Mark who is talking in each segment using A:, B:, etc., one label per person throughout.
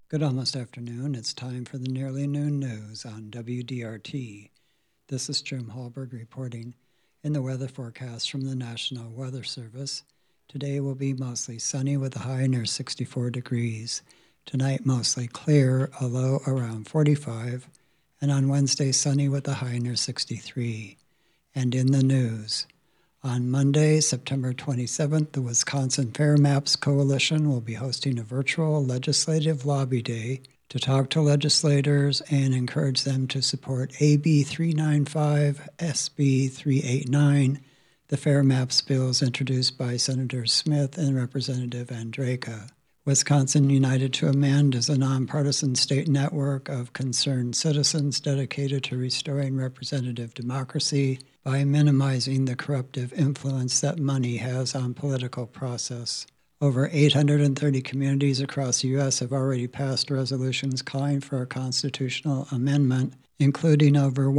A: Good almost afternoon. It's time for the Nearly Noon News on WDRT. This is Jim Hallberg reporting. In the weather forecast from the National Weather Service, today will be mostly sunny with a high near 64 degrees. Tonight, mostly clear, a low around 45, and on Wednesday, sunny with a high near 63. And in the news, on Monday, September 27th, the Wisconsin Fair Maps Coalition will be hosting a virtual legislative lobby day to talk to legislators and encourage them to support AB 395, SB 389, the Fair Maps bills introduced by Senator Smith and Representative Andrejka. Wisconsin United to Amend is a nonpartisan state network of concerned citizens dedicated to restoring representative democracy by minimizing the corruptive influence that money has on political process. Over 830 communities across the U.S. have already passed resolutions calling for a constitutional amendment, including over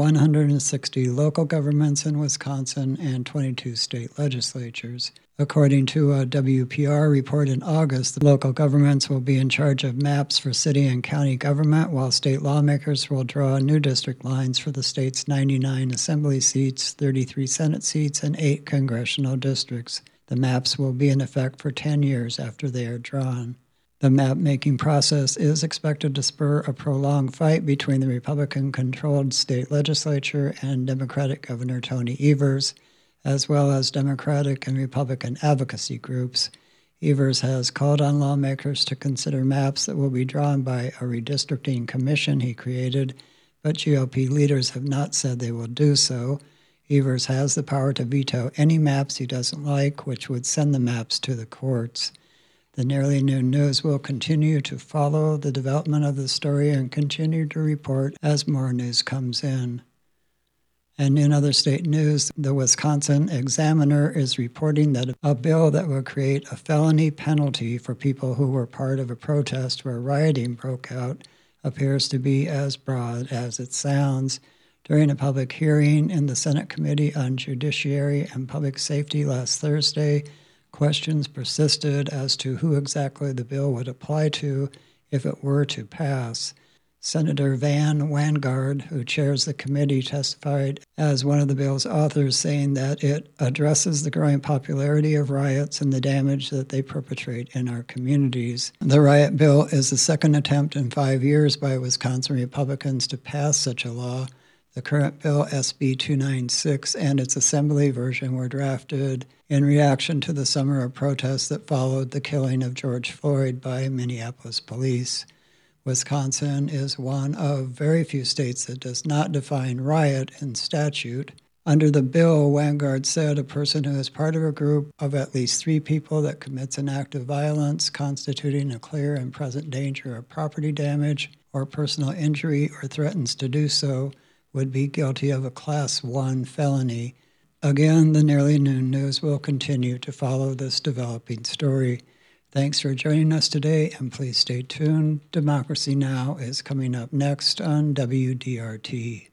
A: 160 local governments in Wisconsin and 22 state legislatures. According to a WPR report in August, the local governments will be in charge of maps for city and county government, while state lawmakers will draw new district lines for the state's 99 assembly seats, 33 Senate seats, and 8 congressional districts. The maps will be in effect for 10 years after they are drawn. The map-making process is expected to spur a prolonged fight between the Republican-controlled state legislature and Democratic Governor Tony Evers, as well as Democratic and Republican advocacy groups. Evers has called on lawmakers to consider maps that will be drawn by a redistricting commission he created, but GOP leaders have not said they will do so. Evers has the power to veto any maps he doesn't like, which would send the maps to the courts. The Nearly Noon News will continue to follow the development of the story and continue to report as more news comes in. And in other state news, the Wisconsin Examiner is reporting that a bill that will create a felony penalty for people who were part of a protest where rioting broke out appears to be as broad as it sounds. During a public hearing in the Senate Committee on Judiciary and Public Safety last Thursday, questions persisted as to who exactly the bill would apply to if it were to pass. Senator Van Wanggaard, who chairs the committee, testified as one of the bill's authors, saying that it addresses the growing popularity of riots and the damage that they perpetrate in our communities. The riot bill is the second attempt in 5 years by Wisconsin Republicans to pass such a law. The current bill, SB 296, and its assembly version were drafted in reaction to the summer of protests that followed the killing of George Floyd by Minneapolis police. Wisconsin is one of very few states that does not define riot in statute. Under the bill, Wanggaard said a person who is part of a group of at least 3 people that commits an act of violence constituting a clear and present danger of property damage or personal injury or threatens to do so would be guilty of a Class 1 felony. Again, the Nearly Noon News will continue to follow this developing story. Thanks for joining us today, and please stay tuned. Democracy Now! Is coming up next on WDRT.